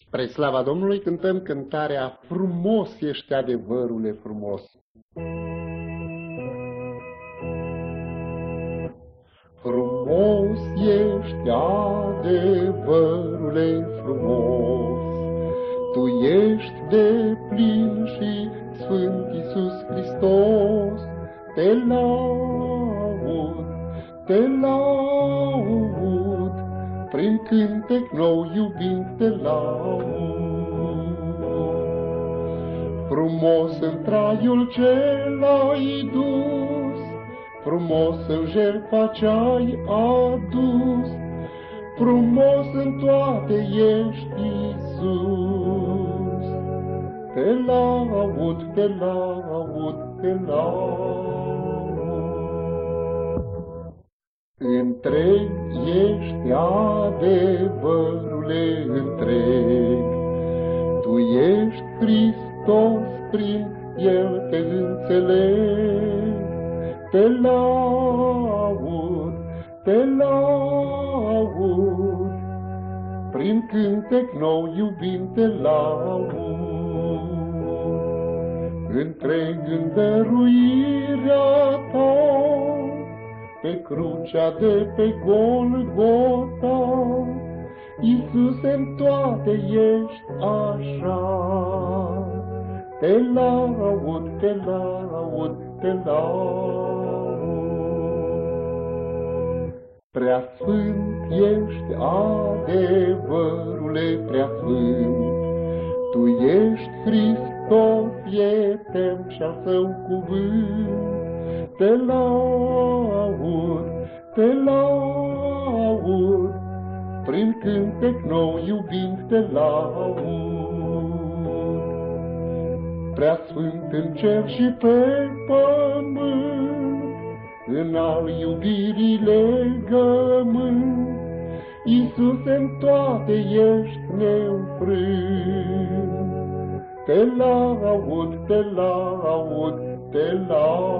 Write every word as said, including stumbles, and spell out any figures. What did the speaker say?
Spre slava Domnului cântăm cântarea Frumos ești, adevărule, frumos. Frumos ești, adevărule, frumos, Tu ești de plin și Sfânt Iisus Hristos. Te laud, te laud, prin cântec nou iubind te laud. Frumos în traiul ce l-ai dus, frumos în jertfa ce-ai adus, frumos în toate ești, Iisus. Te laud, te laud, te laud. Întreg ești, adevărule, întreg, Tu ești Hristos, prin El te înțeleg. Te laud, te laud, prin cântec nou iubind te laud. Întreg în dăruirea Ta, pe crucea de pe Golgota, Iisuse, în toate ești așa. Te laud, te laud, te laud. Prea sfânt ești, adevărule, prea sfânt, Tu ești Hristos, etern și-al Său cuvânt. Te laud, te laud, prin cântec nou iubind te laud. Prea sfânt în cer și pe pământ, în al iubirii legământ, Iisuse, în toate ești neînfrânt. Te laud, te laud, te laud.